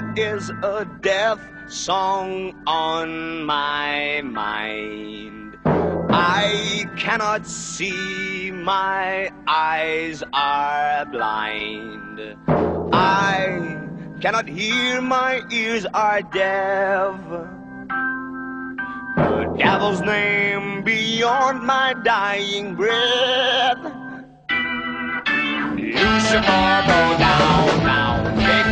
is a death song on my mind. I cannot see, my eyes are blind. I cannot hear, my ears are deaf. The devil's name beyond my dying breath. Lucifer, go down now.